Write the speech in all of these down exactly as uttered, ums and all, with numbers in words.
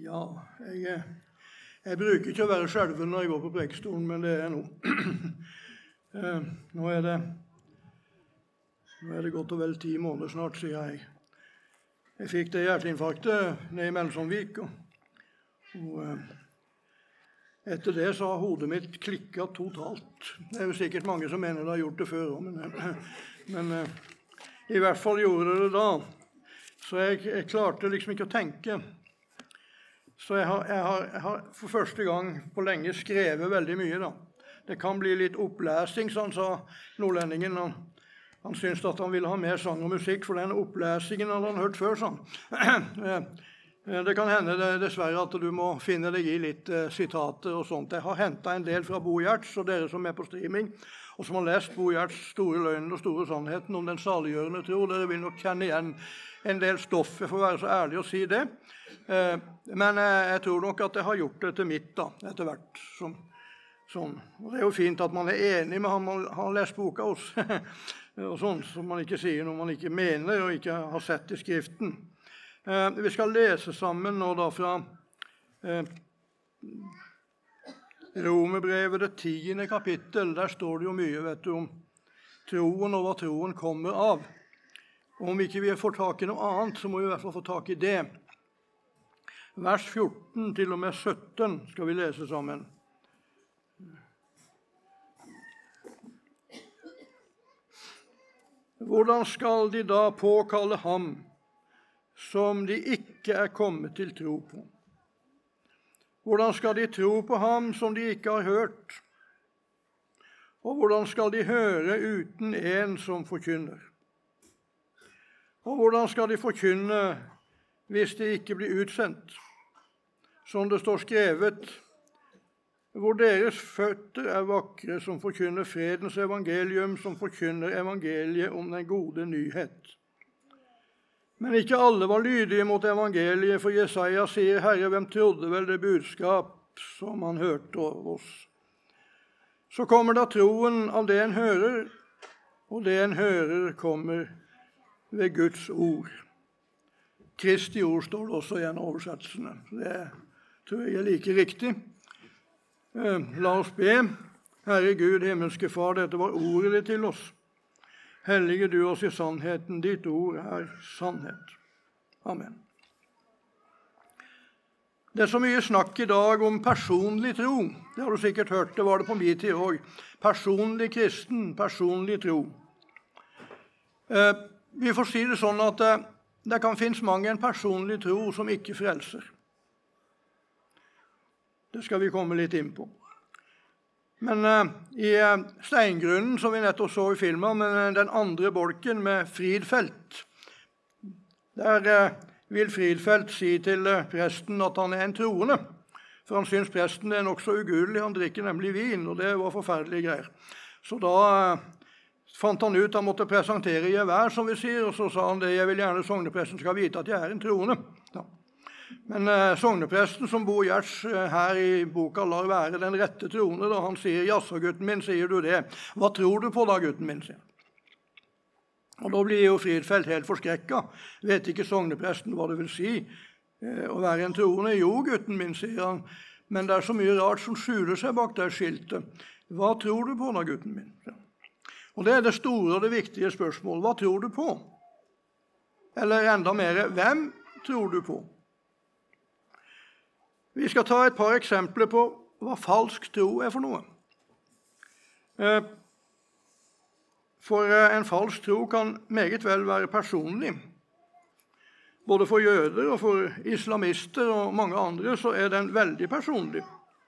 Ja, jeg, jeg bruker ikke å være skjelven når jeg går på prekestolen, men det er jeg nå. eh, nå, er det, nå er det godt og vel ti måneder snart, sier jeg. Jeg fikk det hjerteinfarktet nede i Melsomvik, og, og eh, etter det så har hodet mitt klikket totalt. Det er jo sikkert mange som mener det har gjort det før, men, men eh, i hvert fall gjorde det det da. Så jeg, jeg klarte liksom ikke å tenke. Så jeg har, jeg, har, jeg har for første gang på lenge skrevet veldig mye da. Det kan bli litt opplesing, sånn sa nordlendingen. Han, han syntes at han ville ha mer sang og musikk, for den opplesingen hadde han hørt før, sånn. Det kan hende det, dessverre at du må finne deg i litt eh, sitater og sånt. Jeg har hentet en del fra Bo Giertz, og dere som er på streaming, og som har lest Bo Giertz' store løgnen og store sannheten om den saliggjørende tro. Dere vil nok kjenne igjen en del stoff, jeg får være så ærlig å si det. Eh, men eh, jeg tror nok at jeg har gjort det til mitt da, etter hvert. Som, sånn. Og det er jo fint at man er enig med han man har lest boka hos, og sånn, så man ikke sier noe man ikke mener og ikke har sett i skriften. Eh, vi skal lese sammen nå da fra eh, Romerbrevet, det tiende kapittel. Der står det jo mye, vet du, om troen og hva troen kommer av. Og om ikke vi får tak i noe annet, så må vi i hvert fall få tak i det. Vers fjorten til og med sytten skal vi lese sammen. Hvordan skal de da påkalle ham som de ikke er kommet til tro på? Hvordan skal de tro på ham som de ikke har hørt? Og hvordan skal de høre uten en som forkynner? Og hvordan skal de forkynne hvis de ikke blir utsendt? Som det står skrevet, hvor deres føtter er vakre, som forkynner fredens evangelium, som forkynner evangeliet om den gode nyhet. Men ikke alle var lydige mot evangeliet, for Jesaja sier, Herre, hvem trodde vel det budskap som han hørte av oss? Så kommer da troen av det en hører, og det en hører kommer ved Guds ord. Kristi ord står det også i en oversettelsene. Det tror jeg er like riktig. La oss be. Herre Gud, himmelske Far, dette var ordet ditt til oss. Hellige du oss i sannheten, ditt ord er sannhet. Amen. Det er så mye snakk i dag om personlig tro. Det har du sikkert hørt, det var det på min tid også. Personlig kristen, personlig tro. Eh, Vi får si det sånn at det, det kan finnes mange en personlig tro som ikke frelser. Det skal vi komme litt inn på. Men uh, i uh, steingrunnen, som vi nettopp så i filmen, med uh, den andre bolken med Fridfeldt, der uh, vil Fridfeldt si til uh, presten at han er en troende. For han syns presten er nok så ugudelig, han drikker nemlig vin, og det var forferdelige greier. Så da... Uh, fant han ut han måtte presentere i gevær, som vi sier, og så sa han det, jeg vil gjerne sognepresten skal vite at jeg er en troende. Ja. Men eh, sognepresten som Bo Giertz eh, her i boka lar være den rette troende, da han sier, jaså gutten min, sier du det? Hva tror du på da, gutten min, sier han. Og da blir jo Fridfeldt helt forskrekket. Vet ikke sognepresten hva det vil si eh, å være en troende? Jo, gutten min, sier han, men det er så mye rart som skjuler seg bak det skiltet. Hva tror du på da, gutten min, sier han. Og det er det store og det viktige spørsmålet. Hva tror du på? Eller enda mer, hvem tror du på? Vi skal ta et par eksempler på hva falsk tro er for noe. For en falsk tro kan meget vel være personlig. Både for jøder og for islamister og mange andre så er den veldig personlig.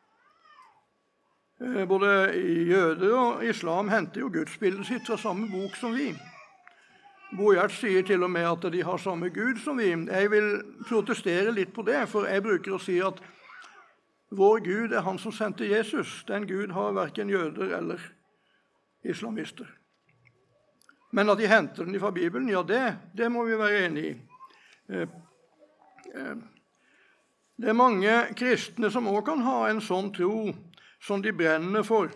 Både jøder og islam henter jo gudsbildet sitt fra samme bok som vi. Bo Giertz sier til og med at de har samme Gud som vi. Jeg vil protestere litt på det, for jeg bruker å si at vår Gud er han som sendte Jesus. Den Gud har hverken jøder eller islamister. Men at de henter den fra Bibelen, ja, det, det må vi være enige i. Det er mange kristne som også kan ha en sånn tro som de brenner for.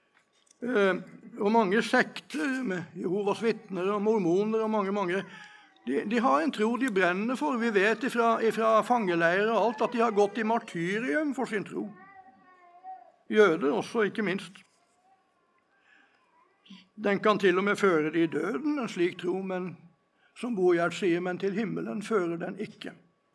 Eh, og mange sekter med Jehovas vitner og mormoner og mange, mange De, de har en tro de brenner for. Vi vet ifra, ifra fangeleirer og alt at de har gått i martyrium for sin tro. Jøder også, ikke minst. Den kan til og med føre de i døden, en slik tro, men som Bogjert sier, men til himmelen fører den ikke.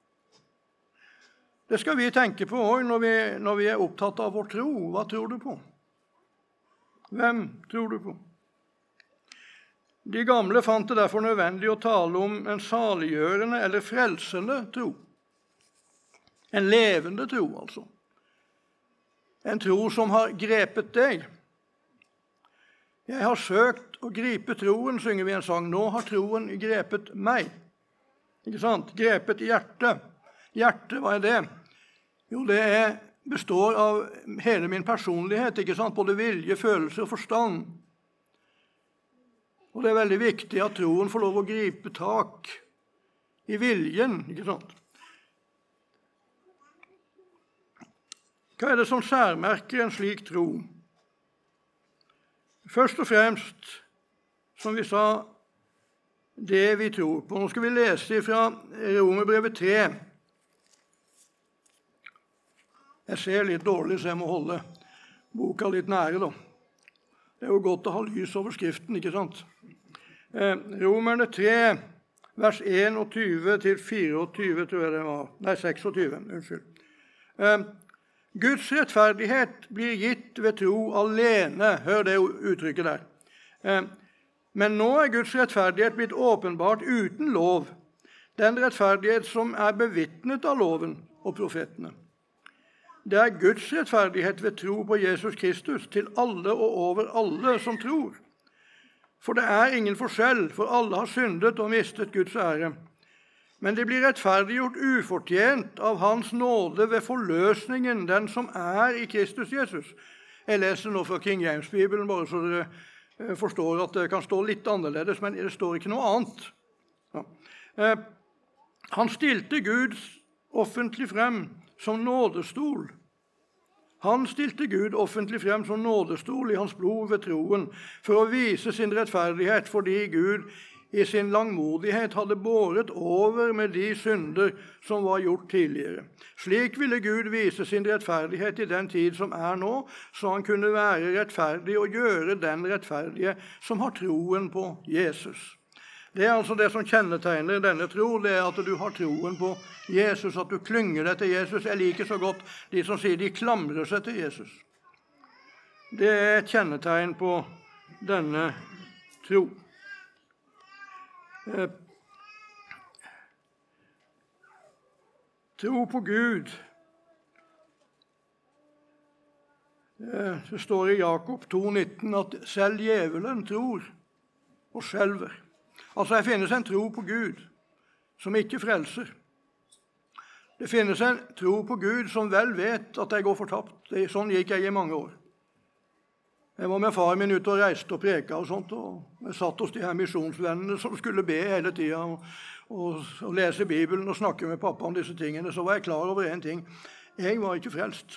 Det skal vi tenke på også når vi, når vi er opptatt av vår tro. Hva tror du på? Hvem tror du på? De gamle fant det derfor nødvendig å tale om en saliggjørende eller frelsende tro. En levende tro, altså. En tro som har grepet deg. Jeg har søkt å gripe troen, synger vi en sang. Nå har troen grepet meg. Ikke sant? Grepet hjertet. Hjertet, hva er det? Jo, det er, består av hele min personlighet, ikke sant? Både vilje, følelse og forstand. Og det er veldig viktig at troen får lov å gripe tak i viljen, ikke sant? Hva er det som særmerker en slik tro? Først og fremst, som vi sa, det vi tror på. Nå skal vi lese fra Romerbrevet tre. Jeg ser litt dårlig, så jeg må holde boka litt nære, da. Det er jo godt å ha lys over skriften, ikke sant? Eh, Romerne tre, vers einogtyve til fireogtyve, tror jeg det var. Nei, seksogtyve, unnskyld. Eh, Guds rettferdighet blir gitt ved tro alene. Hør det uttrykket der. Eh, men nå er Guds rettferdighet blitt åpenbart uten lov. Den rettferdighet som er bevitnet av loven og profetene. Det er Guds rettferdighet ved tro på Jesus Kristus til alle og over alle som tror. For det er ingen forskjell, for alle har syndet og mistet Guds ære. Men det blir rettferdiggjort ufortjent av hans nåde ved forløsningen, den som er i Kristus Jesus. Jeg leser nå fra King James-bibelen, bare så dere forstår at det kan stå litt annerledes, men det står ikke noe annet. Ja. Han stilte Gud offentlig frem som nådestol. Han stilte Gud offentlig frem som nådestol i hans blod ved troen, for å vise sin rettferdighet, fordi Gud i sin langmodighet hadde båret over med de synder som var gjort tidligere. Slik ville Gud vise sin rettferdighet i den tid som er nå, så han kunne være rettferdig og gjøre den rettferdige som har troen på Jesus. Det er altså det som kjennetegner denne tro, det er at du har troen på Jesus, at du klynger deg til Jesus. Jeg liker så godt de som sier de klamrer seg til Jesus. Det er et kjennetegn på denne tro. Eh, tro på Gud. Eh, det står i Jakob to nitten at selv djevelen tror og skjelver. Altså, det finnes en tro på Gud som ikke frelser. Det finnes en tro på Gud som vel vet at jeg går fortapt. Sånn gikk jeg i mange år. Jeg var med far min ute og reiste og preka og sånt, og jeg satt hos de her misjonsvennene som skulle be hele tiden, og, og, og lese Bibelen og snakke med pappa om disse tingene. Så var jeg klar over en ting. Jeg var ikke frelst.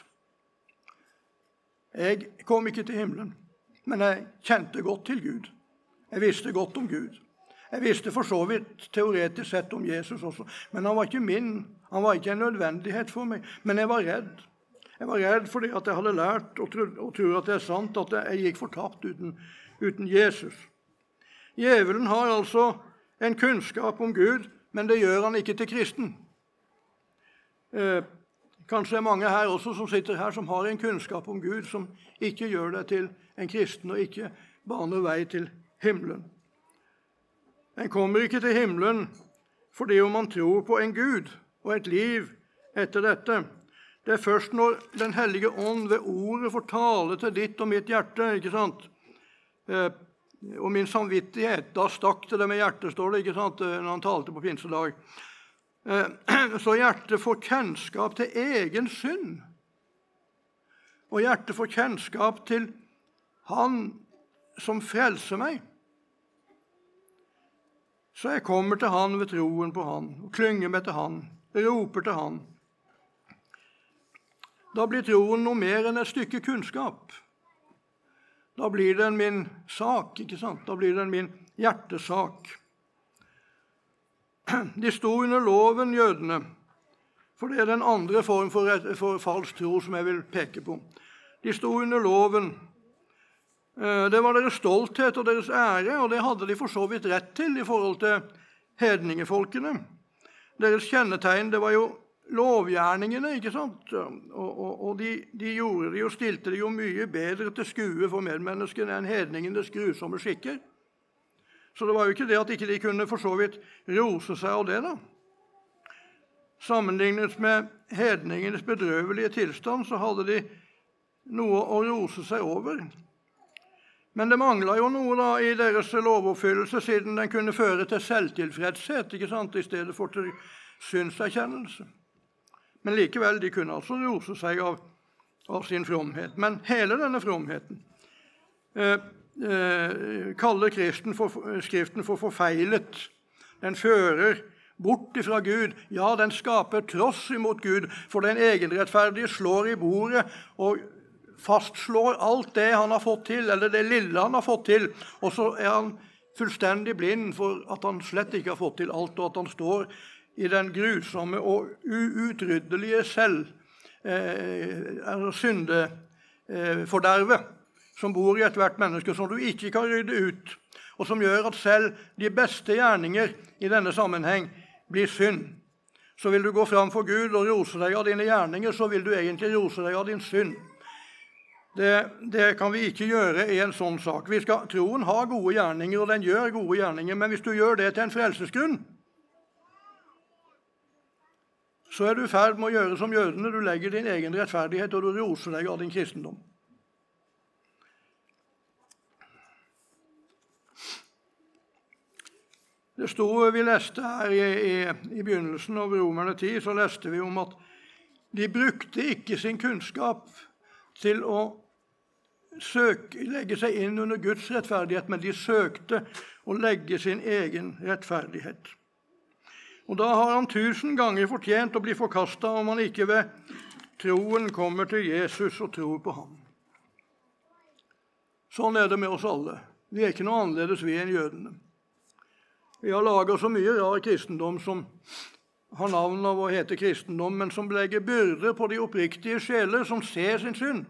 Jeg kom ikke til himmelen, men jeg kjente godt til Gud. Jeg visste godt om Gud. Jeg visste for så vidt teoretisk sett om Jesus også, men han var ikke min, han var ikke en nødvendighet for meg. Men jeg var redd. Jeg var redd fordi at jeg hadde lært og tror, og tror at det er sant at jeg gikk fortapt uten, uten Jesus. Djevelen har altså en kunnskap om Gud, men det gjør han ikke til kristen. Eh, kanskje det er mange her også som sitter her som har en kunnskap om Gud, som ikke gjør deg til en kristen og ikke baner vei til himmelen. En kommer ikke til himmelen fordi om man tror på en Gud og et liv etter dette. Det er først når Den hellige ånd ved ordet får tale til ditt og mitt hjerte, ikke sant? Eh, og min samvittighet, da stakk det det med hjertet, står det, ikke sant, når han talte på pinsedag. Eh, så hjertet får kjennskap til egen synd. Og hjertet får kjennskap til han som frelser meg. Så jeg kommer til han ved troen på han, og klynger meg til han, roper til han. Da blir troen noe mer enn et stykke kunnskap. Da blir den min sak, ikke sant? Da blir den min hjertesak. De sto under loven, jødene, for det er den andre form for, for falsk tro som jeg vil peke på. De sto under loven. Det var deres stolthet og deres ære, og det hadde de for så vidt rett til i forhold til hedningefolkene. Deres kjennetegn, det var jo lovgjerningene, ikke sant? Og, og, og de, de gjorde det og stilte det jo mye bedre til skue for medmenneskene enn hedningenes grusomme skikker. Så det var jo ikke det at ikke de kunne for så vidt rose seg av det da. Sammenlignet med hedningenes bedrøvelige tilstand, så hadde de noe å rose seg over. Men det manglet jo noe da i deres lovoppfyllelse, siden den kunne føre til selvtilfredshet, ikke sant, i stedet for til synserkjennelse. Men likevel, de kunne altså rose seg av, av sin fromhet. Men hele denne fromheten eh, eh, kaller kristen for, skriften for forfeilet. Den fører bort ifra Gud. Ja, den skaper tross imot Gud, for den egenrettferdige slår i bordet og fastslår alt det han har fått til, eller det lille han har fått til, og så er han fullstendig blind for at han slett ikke har fått til alt, og at han står i den grusomme og uutryddelige selv, eh, syndeforderve, som bor i et hvert menneske, som du ikke kan rydde ut, og som gjør at selv de beste gjerninger i denne sammenheng blir synd. Så vil du gå fram for Gud og rose deg av dine gjerninger, så vil du egentlig rose deg av din synd. Det, det kan vi ikke gjøre i en sånn sak. Vi skal, troen har gode gjerninger, og den gjør gode gjerninger, men hvis du gjør det til en frelsesgrunn, så er du i ferd med å gjøre som jødene. Du legger din egen rettferdighet, og du roser deg av din kristendom. Det stod, vi leste her i, i, i begynnelsen av Romerne ti, så leste vi om at de brukte ikke sin kunnskap til å søke, legge seg inn under Guds rettferdighet, men de søkte å legge sin egen rettferdighet. Og da har han tusen ganger fortjent å bli forkastet om han ikke ved troen kommer til Jesus og tror på ham. Sånn er det med oss alle. Vi er ikke noe annerledes vi enn jødene. Vi har laget så mye rar kristendom som har navn av å hete kristendom, men som legger byrder på de oppriktige sjeler som ser sin synd.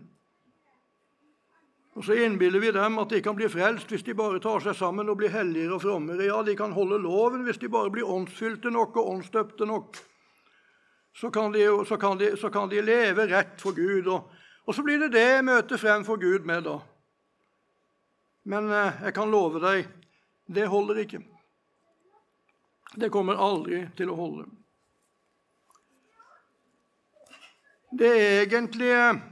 Og så innbiller vi dem at de kan bli frelst hvis de bare tar seg sammen og blir helligere og frommere. Ja, de kan holde loven hvis de bare blir åndsfylte nok og åndsdøpte nok. Så kan de, så kan de, så kan de leve rett for Gud. Og, og så blir det det møtet frem for Gud med da. Men eh, jeg kan love deg, det holder ikke. Det kommer aldri til å holde. Det er egentlig,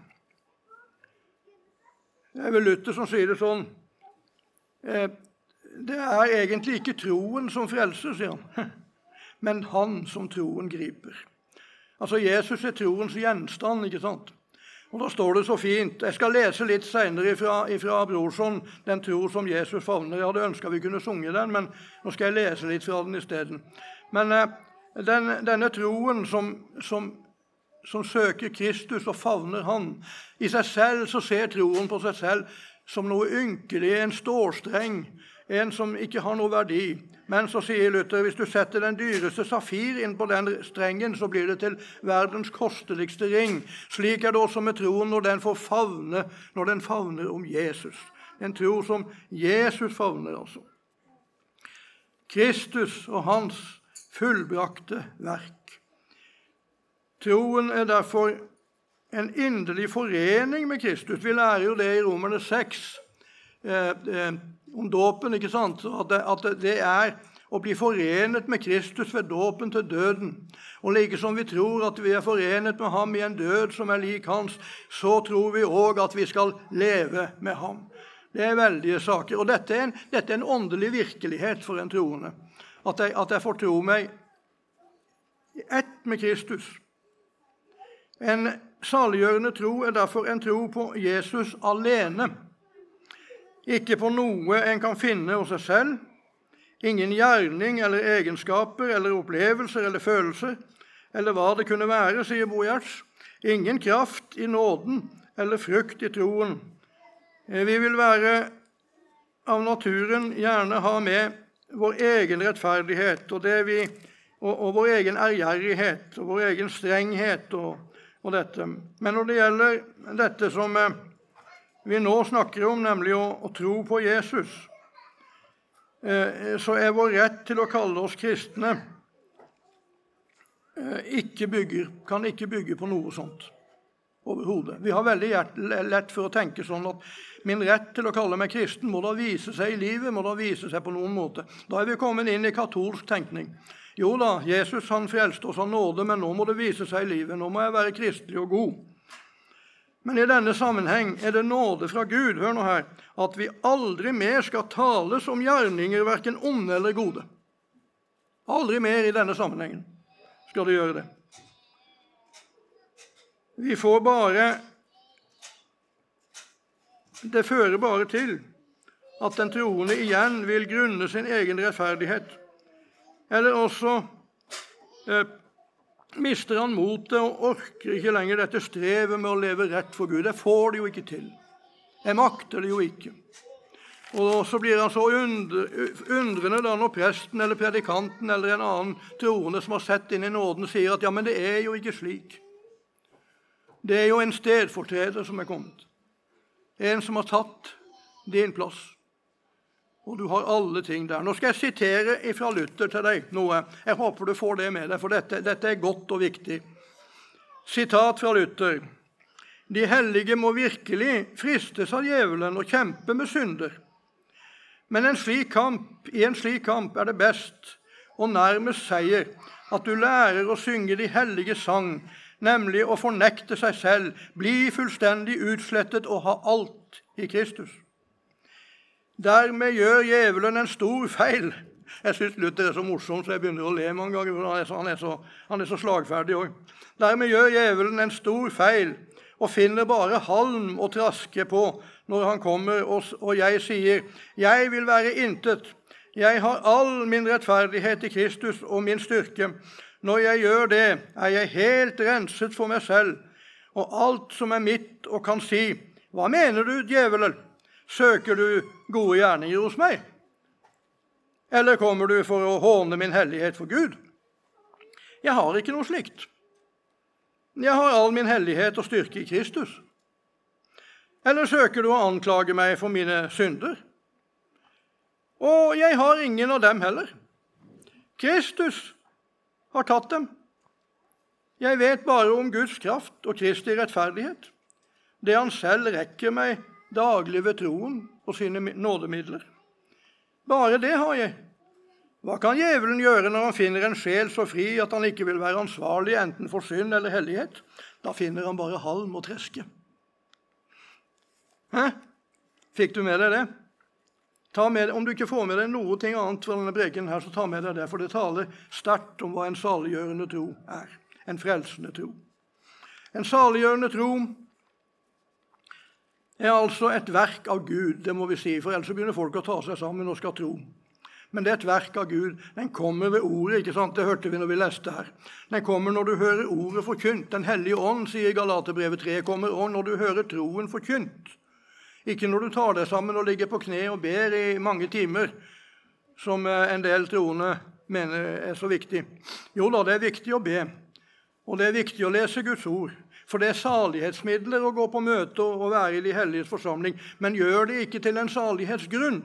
det er vel Luther som sier det sånn, det er egentlig ikke troen som frelser, sier han, men han som troen griper. Altså Jesus er troens gjenstand, ikke sant? Og da står det så fint, jeg skal lese litt senere ifra, ifra Brorson, den tro som Jesus favner. Jeg hadde ønsket vi kunne sunge den, men nå skal jeg lese litt fra den i stedet. Men den, denne troen som, som som søker Kristus og favner han. I seg selv så ser troen på seg selv som noe ynkelig, en stålstreng, en som ikke har noe verdi. Men så sier Luther, hvis du setter den dyreste safir inn på den strengen, så blir det til verdens kosteligste ring. Slik er det også med troen når den får favne, når den favner om Jesus. En tro som Jesus favner altså. Kristus og hans fullbrakte verk. Troen er derfor en inderlig forening med Kristus. Vi lærer jo det i Romerne seks eh, eh, om dåpen, ikke sant? At det, at det er å bli forenet med Kristus ved dåpen til døden. Og like som vi tror at vi er forenet med ham i en død som er lik hans, så tror vi også at vi skal leve med ham. Det er veldige saker. Og dette er en, dette er en åndelig virkelighet for en troende. At jeg, at jeg får tro meg i ett med Kristus. En saliggjørende tro er derfor en tro på Jesus alene. Ikke på noe en kan finne hos seg selv. Ingen gjerning eller egenskaper eller opplevelser eller følelser, eller hva det kunne være, sier Bojerts. Ingen kraft i nåden eller frukt i troen. Vi vil være av naturen gjerne ha med vår egen rettferdighet, og det vi og, og vår egen ærgjerrighet og vår egen strenghet og, og dette. Men når det gjelder dette som eh, vi nå snakker om, nemlig å, å tro på Jesus, eh, så er vår rett til å kalle oss kristne eh, ikke bygger, kan ikke bygge på noe sånt overhodet. Vi har veldig lett for å tenke sånn at min rett til å kalle meg kristen må da vise seg i livet, må da vise seg på noen måte. Da er vi kommet inn i katolsk tenkning. Jo da, Jesus han frelste oss av nåde, men nå må det vise seg i livet. Nå må jeg være kristelig og god. Men i denne sammenheng er det nåde fra Gud, hør nå her, at vi aldri mer skal tale som gjerninger, hverken onde eller gode. Aldri mer i denne sammenhengen skal det gjøre det. Vi får bare, det fører bare til at den troende igjen vil grunne sin egen rettferdighet. Eller også eh, mister han motet og orker ikke lenger dette strevet med å leve rett for Gud. Det får det jo ikke til. Jeg makter det jo ikke. Og så blir han så undrende da når presten eller predikanten eller en annen troende som har sett inn i nåden sier at ja, men det er jo ikke slik. Det er jo en stedfortreder som er kommet. En som har tatt din plass. Og du har alle ting der. Nå skal jeg sitere fra Luther til deg noe. Jeg håper du får det med deg, for dette, dette er godt og viktig. Sitat fra Luther. De hellige må virkelig fristes av djevelen og kjempe med synder. Men en slik kamp, i en slik kamp er det best og nærmest seier at du lærer å synge de hellige sang, nemlig å fornekte seg selv, bli fullstendig utslettet og ha alt i Kristus. Dermed gjør djevelen en stor feil. Jeg synes Luther er så morsom, så jeg begynner å le mange ganger, for han er så, han er så, han er så slagferdig også. Dermed gjør djevelen en stor feil, og finner bare halm å traske på når han kommer, og, og jeg sier, jeg vil være intet. Jeg har all min rettferdighet i Kristus og min styrke. Når jeg gjør det, er jeg helt renset for meg selv, og alt som er mitt og kan si, hva mener du, djevelen? Søker du gode gjerninger hos meg? Eller kommer du for å håne min hellighet for Gud? Jeg har ikke noe slikt. Jeg har all min hellighet og styrke i Kristus. Eller søker du å anklage meg for mine synder? Og jeg har ingen av dem heller. Kristus har tatt dem. Jeg vet bare om Guds kraft og Kristi rettferdighet, det han selv rekker meg daglig ved troen og sine nådemidler. Bare det har jeg. Hva kan djevelen gjøre når han finner en sjel så fri at han ikke vil være ansvarlig enten for synd eller hellighet? Da finner han bare halm og treske. Hæ? Fikk du med deg det? Ta med, om du ikke får med deg noe ting annet fra denne preken her, så ta med deg det, for det taler sterkt om hva en saliggjørende tro er. En frelsende tro. En saliggjørende tro er altså et verk av Gud, det må vi si, for ellers begynner folk å ta seg sammen og skal tro. Men det er et verk av Gud. Den kommer ved ordet, ikke sant? Det hørte vi når vi leste her. Den kommer når du hører ordet forkynt. Den hellige ånd, sier Galaterbrevet tre, kommer ånd når du hører troen forkynt. Ikke når du tar deg sammen og ligger på kne og ber i mange timer, som en del troende mener er så viktig. Jo da, det er viktig å be, og det er viktig å lese Guds ord, for det er salighetsmidler å gå på møte og være i de helliges forsamling, men gjør det ikke til en salighetsgrunn.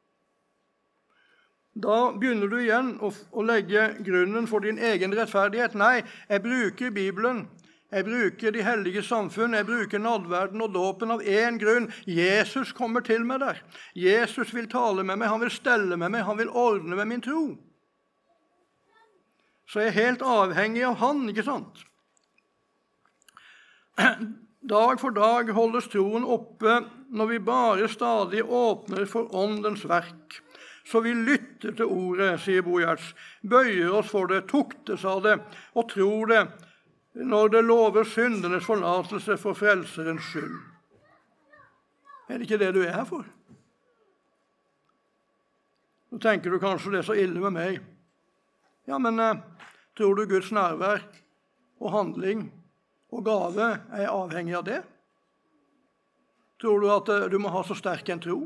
Da begynner du igjen å, å legge grunnen for din egen rettferdighet. Nei, jeg bruker Bibelen, jeg bruker de hellige samfunn, jeg bruker nadverden og dåpen av en grunn. Jesus kommer til meg der. Jesus vil tale med meg, han vil stelle med meg, han vil ordne med min tro. Så jeg er helt avhengig av han, ikke sant? Dag for dag holdes troen oppe når vi bare stadig åpner for åndens verk. Så vi lytter til ordet, sier Bo Giertz, bøyer oss for det, tuktes av det og tror det, når det lover syndenes forlatelse for frelserens skyld. Er det ikke det du er her for? Nå tenker du kanskje det er så ille med meg. Ja, men eh, tror du Guds nærvær og handling og gave er avhengig av det? Tror du at eh, du må ha så sterk en tro?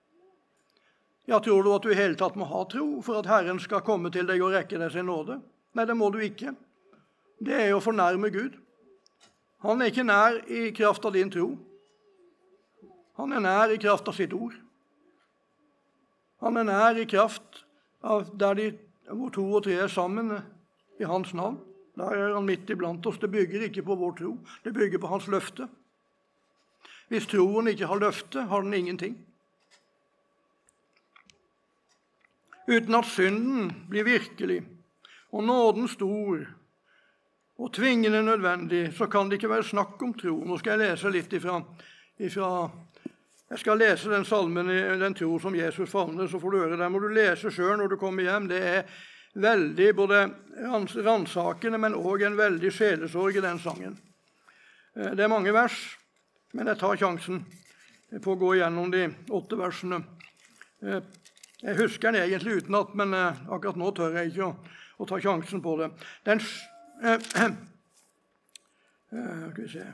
Ja, tror du at du i hele tatt må ha tro for at Herren skal komme til deg og rekke deg sin nåde? Nei, det må du ikke. Det er å fornærme Gud. Han er ikke nær i kraft av din tro. Han er nær i kraft av sitt ord. Han er nær i kraft av der de, hvor to og tre er sammen i hans navn. Der er han midt iblant oss. Det bygger ikke på vår tro. Det bygger på hans løfte. Hvis troen ikke har løfte, har den ingenting. Uten at synden blir virkelig, og nåden stor, og tvingende nødvendig, så kan det ikke være snakk om tro. Nå skal jeg lese litt ifra, ifra jeg skal lese den salmen i den tro som Jesus favner, så får du høre det. Må du lese selv når du kommer hjem. Det er veldig både ransakende, men også en veldig sjelesorg i den sangen. Det er mange vers, men jeg tar sjansen på å gå gjennom de åtte versene. Jeg husker den egentlig utenat, men akkurat nå tør jeg ikke å, å ta sjansen på det. Den uh, uh, skal vi se.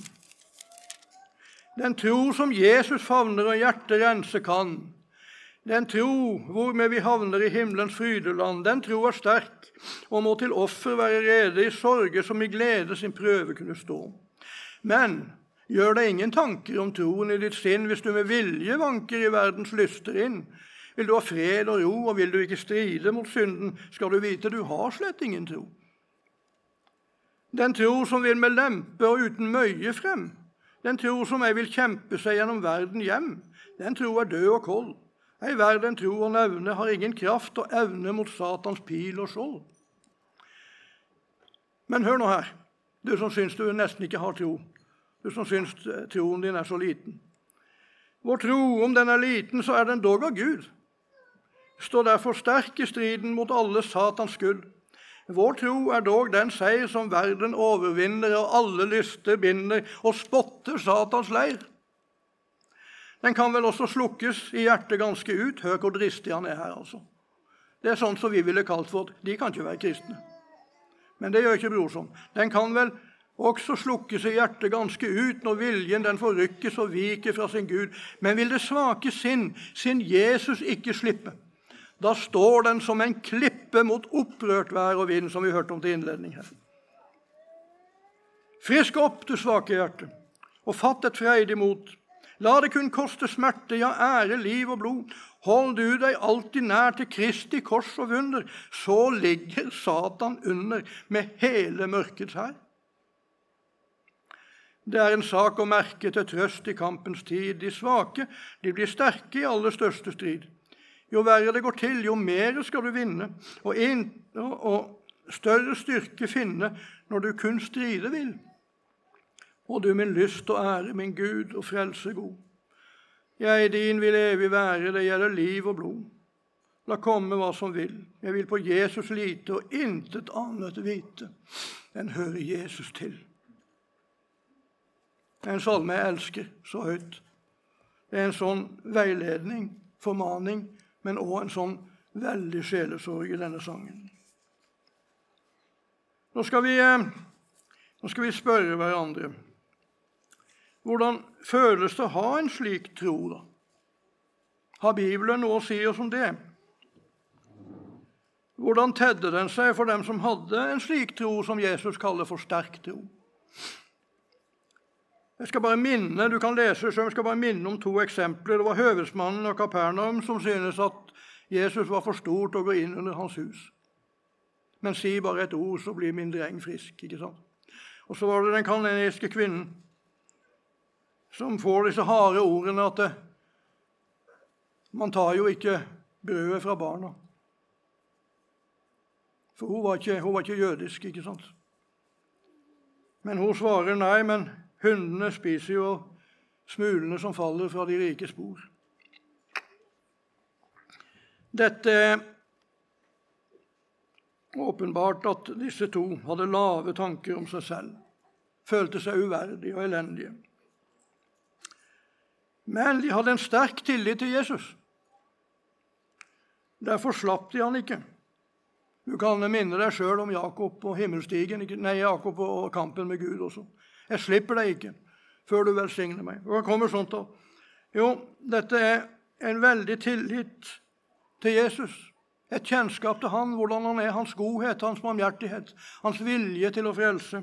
Den tro som Jesus favner og hjertet rense kan, den tro hvormed vi havner i himmelens frydeland, den tro er sterk og må til offer være rede i sorge som i glede sin prøve kunne stå. Men gjør deg ingen tanker om troen i ditt sinn hvis du med vilje vanker i verdens lyster inn. Vil du ha fred og ro, og vil du ikke stride mot synden, skal du vite du har slett ingen tro. Den tro som vil med lempe og uten møye frem, den tro som jeg vil kjempe seg gjennom verden hjem, den tro er død og kold. Ei verden tro og nevne har ingen kraft og evne mot Satans pil og skjold. Men hør nå her, du som syns du nesten ikke har tro, du som syns troen din er så liten. Vår tro, om den er liten, så er den dog av Gud. Stå derfor sterk i striden mot alle Satans skudd. Vår tro er dog den seier som verden overvinner og alle lyster binder og spotter Satans leir. Den kan vel også slukkes i hjertet ganske ut. Hør hvor dristig han er her, altså. Det er sånn som vi ville kalt for, de kan ikke være kristne. Men det gjør ikke Brorson. Den kan vel også slukkes i hjertet ganske ut når viljen den forrykkes og viker fra sin Gud. Men vil det svake sinn, sin Jesus ikke slippe? Da står den som en klippe mot opprørt vær og vind, som vi hørte om til innledning her. Frisk opp, du svake hjerte, og fatt et freidig mot. La det kun koste smerte, ja, ære, liv og blod. Hold du deg alltid nær til Kristi kors og vunder, så ligger Satan under med hele mørkets hær. Det er en sak å merke til trøst i kampens tid. De svake, de blir sterke i aller største strid. Jo verre det går til, jo mer skal du vinne, og, en, og større styrke finne når du kun stride vil. Og du min lyst og ære, min Gud og frelse god. Jeg din vil evig være, det gjelder liv og blod. La komme hva som vil. Jeg vil på Jesus lite og intet annet vite enn høre Jesus til. Det er en salme jeg elsker så høyt. Det er en sånn veiledning, formaning, men også en sånn veldig sjelesorg i denne sangen. Nå skal vi, nå skal vi spørre hverandre. Hvordan føles det å ha en slik tro, da? Har Bibelen noe å si oss om det? Hvordan tedde den seg for dem som hadde en slik tro som Jesus kaller for sterk tro? Jeg skal bare minne, du kan lese, så jeg skal bare minne om to eksempler. Det var høvedsmannen og Kapernaum som synes at Jesus var for stor til å gå inn under hans hus. Men si bare et ord, så blir min dreng frisk, ikke sant? Og så var det den kanadiske kvinnen som får disse harde ordene at det, man tar jo ikke brødet fra barna. For hun var ikke, hun var ikke jødisk, ikke sant? Men hun svarer nei, men hundene spiser jo smulene som faller fra de rikes bord. Dette er åpenbart at disse to hadde lave tanker om seg selv, følte seg uverdige og elendige. Men de hadde en sterk tillit til Jesus. Derfor slapp de han ikke. Du kan minne deg selv om Jakob og himmelstigen, nei, Jakob og kampen med Gud også. Jeg slipper deg ikke før du velsigner meg. Hva kommer sånt da? Jo, dette er en veldig tillit til Jesus. Et kjennskap til han, hvordan han er, hans godhet, hans barmhjertighet, hans vilje til å frelse.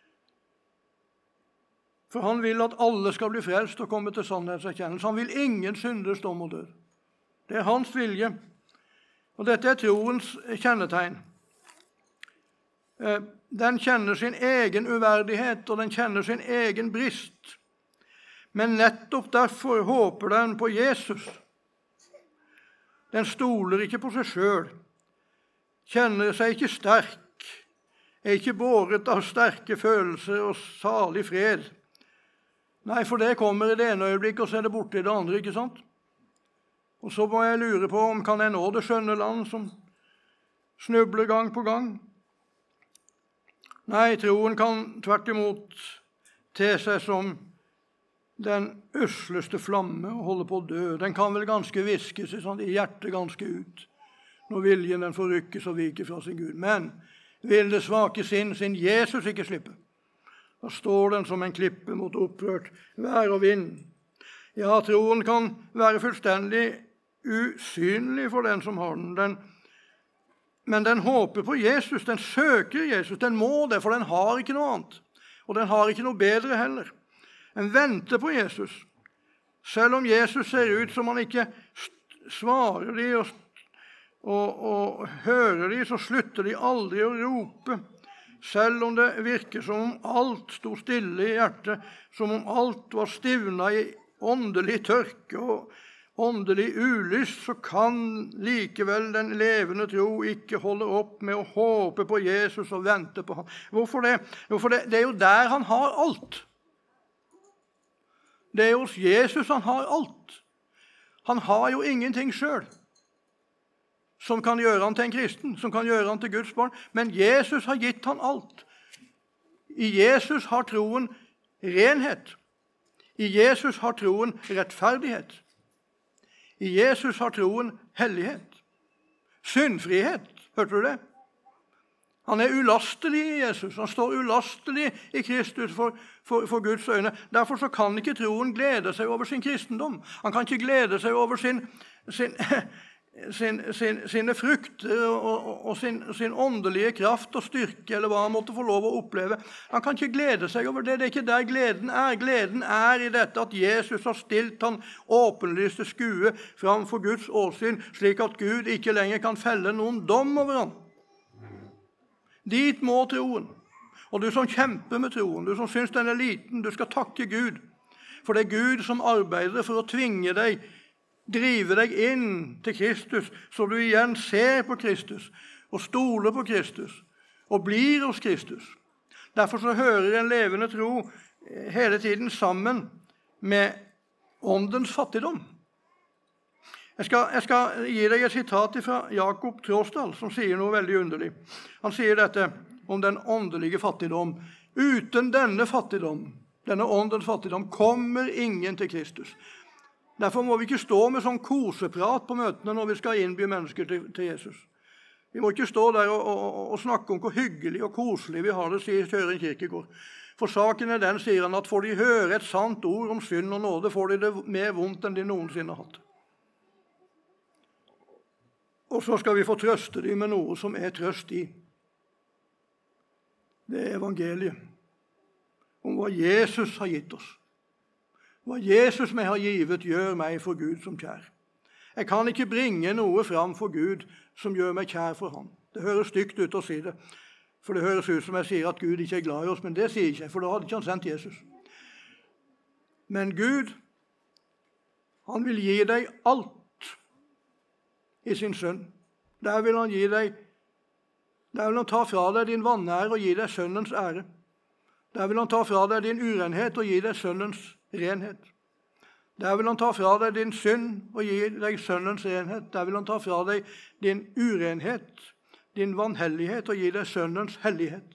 For han vil at alle skal bli frelst og komme til sannhetserkjennelse. Han vil ingen synders dom og død. Det er hans vilje. Og dette er troens kjennetegn. Den kjenner sin egen uverdighet, og den kjenner sin egen brist. Men nettopp derfor håper den på Jesus. Den stoler ikke på seg selv, kjenner seg ikke sterk, er ikke båret av sterke følelser og salig fred. Nei, for det kommer i det ene øyeblikket, og så er det borte i det andre, ikke sant? Og så må jeg lure på om kan jeg nå det skjønne land som snubler gang på gang. Nei, troen kan tvert imot te seg som den usleste flamme og holder på å dø. Den kan vel ganske viskes i hjertet ganske ut, når viljen den forrykkes og viker fra sin Gud. Men vil det svake sinn sin Jesus ikke slippe? Da står den som en klippe mot opprørt vær og vind. Ja, troen kan være fullstendig usynlig for den som har den. den. Men den håper på Jesus, den søker Jesus, den må det, for den har ikke noe annet. Og den har ikke noe bedre heller. Den venter på Jesus. Selv om Jesus ser ut som han ikke svarer de og, og, og hører de, så slutter de aldri å rope. Selv om det virker som om alt sto stille i hjertet, som om alt var stivnet i åndelig tørke og åndelig ulyst, så kan likevel den levende tro ikke holde opp med å håpe på Jesus og vente på ham. Hvorfor det? Hvorfor det? Det er jo der han har alt. Det er hos Jesus han har alt. Han har jo ingenting selv som kan gjøre han til en kristen, som kan gjøre han til Guds barn. Men Jesus har gitt han alt. I Jesus har troen renhet. I Jesus har troen rettferdighet. I Jesus har troen hellighet. Syndfrihet, hørte du det? Han er ulastelig i Jesus. Han står ulastelig i Kristus for, for, for Guds øyne. Derfor så kan ikke troen glede seg over sin kristendom. Han kan ikke glede seg over sin, sin, sin, sin, sine frukter og, og, og sin, sin åndelige kraft og styrke, eller hva han måtte få lov å oppleve. Han kan ikke glede seg over det. Det er ikke der gleden er. Gleden er i dette at Jesus har stilt han åpenlyste skue framfor Guds åsyn, slik at Gud ikke lenger kan felle noen dom over ham. Dit må troen. Og du som kjemper med troen, du som synes den er liten, du skal takke Gud. For det er Gud som arbeider for å tvinge deg, drive deg inn til Kristus, så du igjen ser på Kristus, og stoler på Kristus, og blir hos Kristus. Derfor så hører en levende tro hele tiden sammen med åndens fattigdom. Jeg skal, jeg skal gi deg et sitat fra Jakob Tråsdal, som sier noe veldig underlig. Han sier dette om den åndelige fattigdom. Uten denne fattigdom, denne åndens fattigdom, kommer ingen til Kristus. Derfor må vi ikke stå med sånn koseprat på møtene når vi skal innby mennesker til, til Jesus. Vi må ikke stå der og, og, og snakke om hvor hyggelig og koselig vi har det, sier Søren Kierkegaard. For saken er den, sier han, at får de høre et sant ord om synd og nåde, får de det mer vondt enn de noensinne har hatt. Og så skal vi få trøste dem med noe som er trøst i. Det er evangeliet. Om hva Jesus har gitt oss. Hva Jesus meg har givet gjør meg for Gud som kjær. Jeg kan ikke bringe noe fram for Gud som gjør meg kjær for ham. Det høres stygt ut å si det. For det høres ut som jeg sier at Gud ikke er glad i oss. Men det sier ikke jeg, for da hadde ikke han sendt Jesus. Men Gud, han vil gi deg alt i sin sønn. Der vil han gi deg, der vil han ta fra deg din vanære og gi deg sønnens ære. Der vil han ta fra deg din urenhet og gi deg sønnens renhet. Der vil han ta fra deg din synd og gi deg sønnens renhet. Der vil han ta fra deg din urenhet, din vanhellighet og gi deg sønnens hellighet.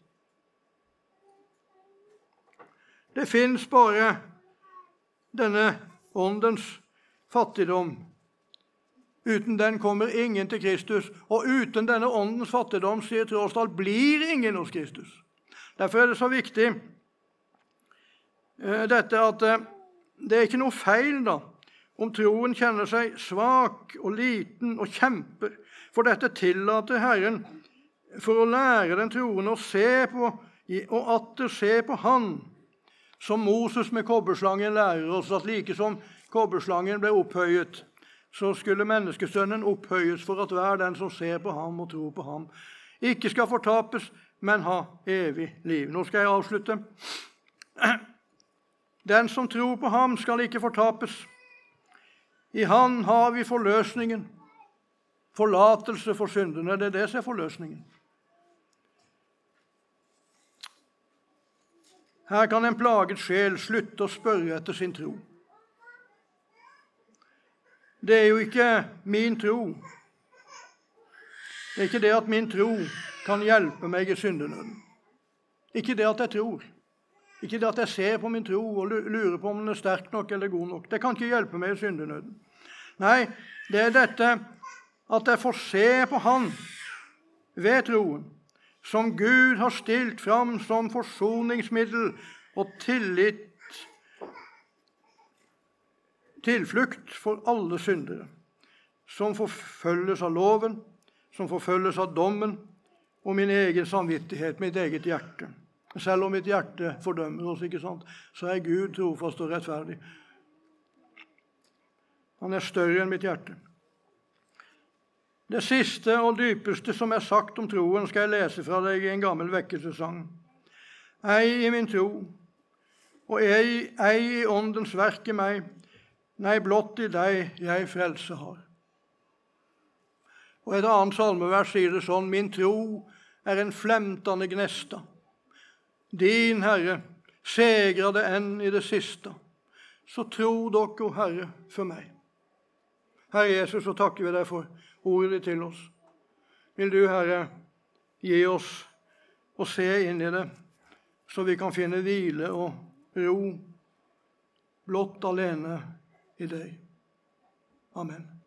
Det finnes bare denne åndens fattigdom. Uten den kommer ingen til Kristus, og uten denne åndens fattigdom, sier Tråsdal, blir ingen hos Kristus. Derfor er det så viktig uh, dette at uh, det er ikke noe feil da, om troen kjenner seg svak og liten og kjemper. For dette tillater Herren for å lære den troende å se på, og atter se på Han, som Moses med kobberslangen lærer oss, at like som kobberslangen ble opphøyet, så skulle menneskesønnen opphøyes for at hver den som ser på ham og tror på ham, ikke skal fortapes, men ha evig liv. Nå skal jeg avslutte. Den som tror på ham skal ikke fortapes. I han har vi forløsningen, forlatelse for syndene. Det er det som er forløsningen. Her kan en plaget sjel slutte å spørre etter sin tro. Det er jo ikke min tro. Det er ikke det at min tro kan hjelpe meg i syndenøden. Ikke det at jeg tror. Ikke det at jeg ser på min tro og lurer på om den er sterk nok eller god nok. Det kan ikke hjelpe meg i syndenøden. Nei, det er dette at jeg får se på Han ved troen, som Gud har stilt fram som forsoningsmiddel og tillit, tilflukt for alle syndere, som forfølges av loven, som forfølges av dommen, og min egen samvittighet, mitt eget hjerte. Selv om mitt hjerte fordømmer oss, ikke sant, så er Gud trofast og rettferdig. Han er større enn mitt hjerte. Det siste og dypeste som er sagt om troen, skal jeg lese fra deg i en gammel vekkelsessang. Ei i min tro, og ei, ei i åndens verk i meg, nei, blott i deg jeg frelse har. Og et annet salmevers sier det sånn: min tro er en flemtende gnesta. Din Herre segrer det enn i det siste. Så tro dere, Herre, for meg. Herre Jesus, så takker vi deg for ordet ditt til oss. Vil du, Herre, gi oss å se inn i det, så vi kan finne hvile og ro blott alene i deg. Amen.